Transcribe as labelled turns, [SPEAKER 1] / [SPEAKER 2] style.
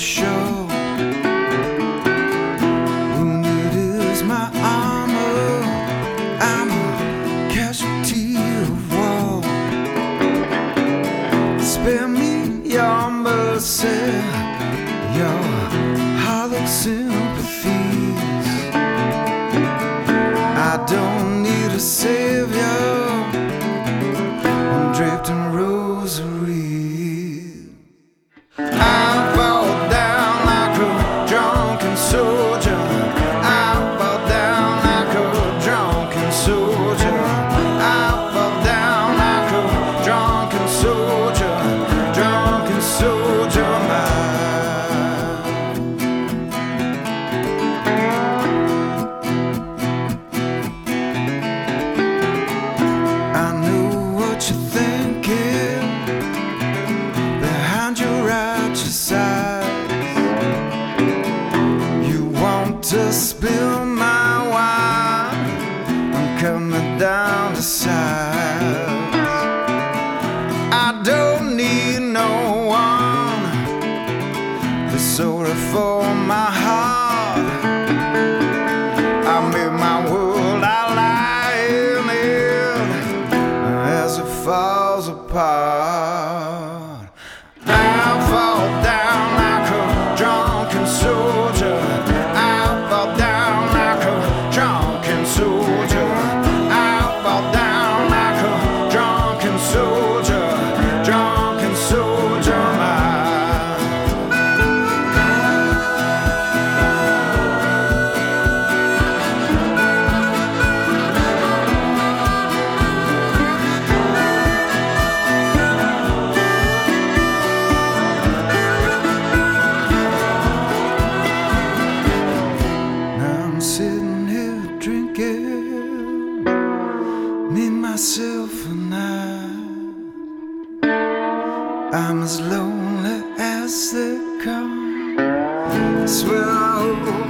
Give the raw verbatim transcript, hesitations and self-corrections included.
[SPEAKER 1] show. Wounded is my armor, I'm a casualty of war. Spare me your mercy, your hollow sympathies. I don't need a savior, I'm draped in rosaries. I fall down like a drunken soldier. I fall down like a drunken soldier. I fall down like a drunken soldier. Drunken soldier I know what you're thinking behind your righteous eyes. You want to spill my wine, I'm coming down to size. I don't need no one to sorry for my heart. I made my world, I lie in it as it falls apart. I fall down like a drunken soldier. I fall down like a drunken soldier. I fall down like a drunken soldier. Drunken soldier I'm sitting here drinking, me, myself, and I. I'm as lonely as they come. Swear I hope